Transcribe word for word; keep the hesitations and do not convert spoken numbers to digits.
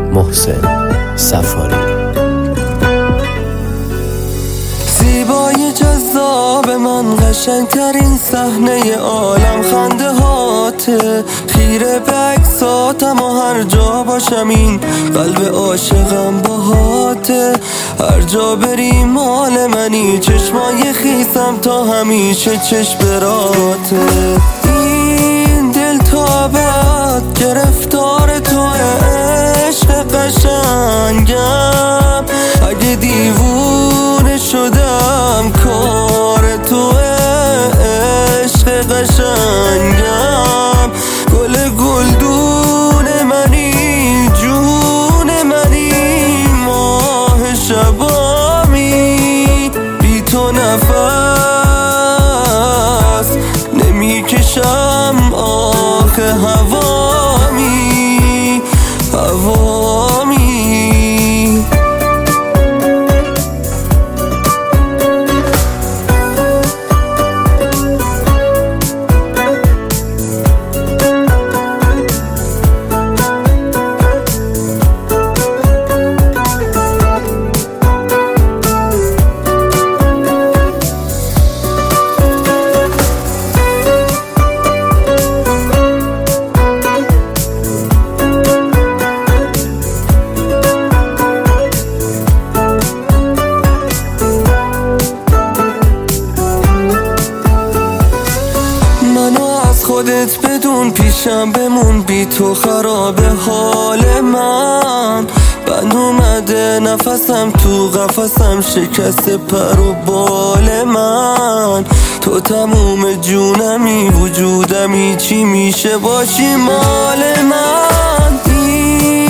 محسن صفاری. زیبای جذاب من، قشنگترین صحنه عالم خنده هاته، خیره به عکساتم و هر جا باشم این قلب عاشقم باهاته. هر جا بری مال منی، چشمای خیسم تا همیشه چشم براته. این دل تا بعد گرفتار تو عشق قشنگم، اگه دیوونه شدم کار تو عشق قشنگم. گل گلدون منی، جون منی، ماه شبامی، بی تو نفس نمیکشم آخه هوامی هوامی. خودت بدون پیشم بمون، بی تو خراب حال من. بند اومده نفسم تو قفسم، شکست پر و بال من. تو تموم جونمی، وجودمی، چی میشه باشی مال من.